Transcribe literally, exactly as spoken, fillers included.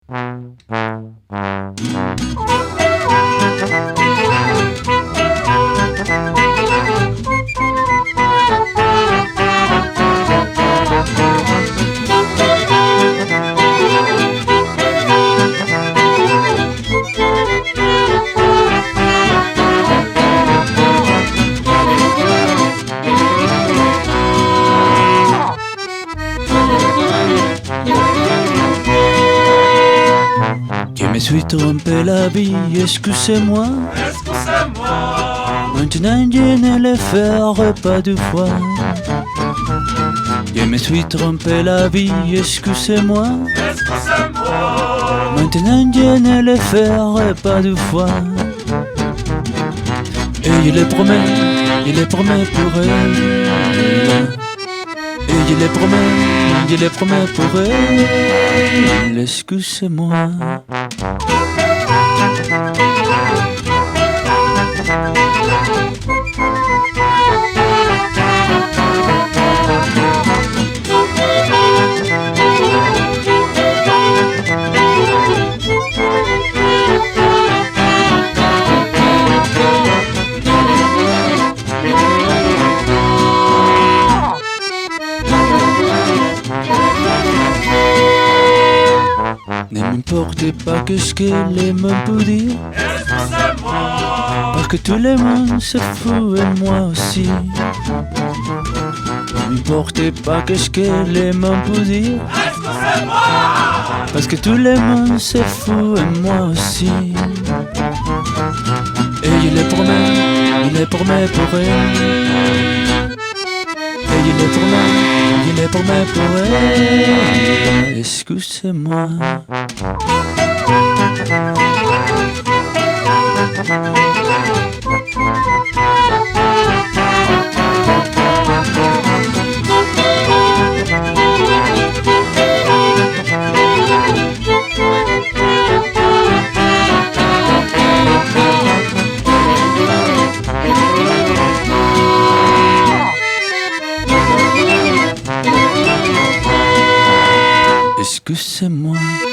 Je me suis trompé la vie, excusez-moi. Excusez-moi. Maintenant je ne le ferai pas deux fois. Je me suis trompé la vie, excusez-moi. Excusez-moi. Maintenant je ne le ferai pas deux fois. Et je le promets, je le promets pour elle. Et je le promets, je le promets pour elle. Excusez-moi. Ne m'importe pas que ce que les mots peuvent dire. Excusez-moi. Parce que tout le monde se fout et moi aussi. Ne m'importe pas que ce que les mots peuvent dire. Excusez-moi. Parce que tout le monde se fout et moi aussi. Et je le promets, je le promets pour elle. Et je le promets, je le promets pour elle. Excusez-moi. Excusez-moi.